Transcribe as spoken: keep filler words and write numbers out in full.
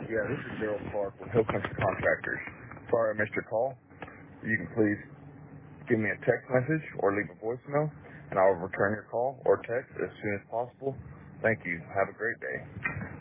Yeah, this is Daryl Clark with Hill Country Contractors. Sorry I missed your call. You can please give me a text message or leave a voicemail, and I will return your call or text as soon as possible. Thank you. Have a great day.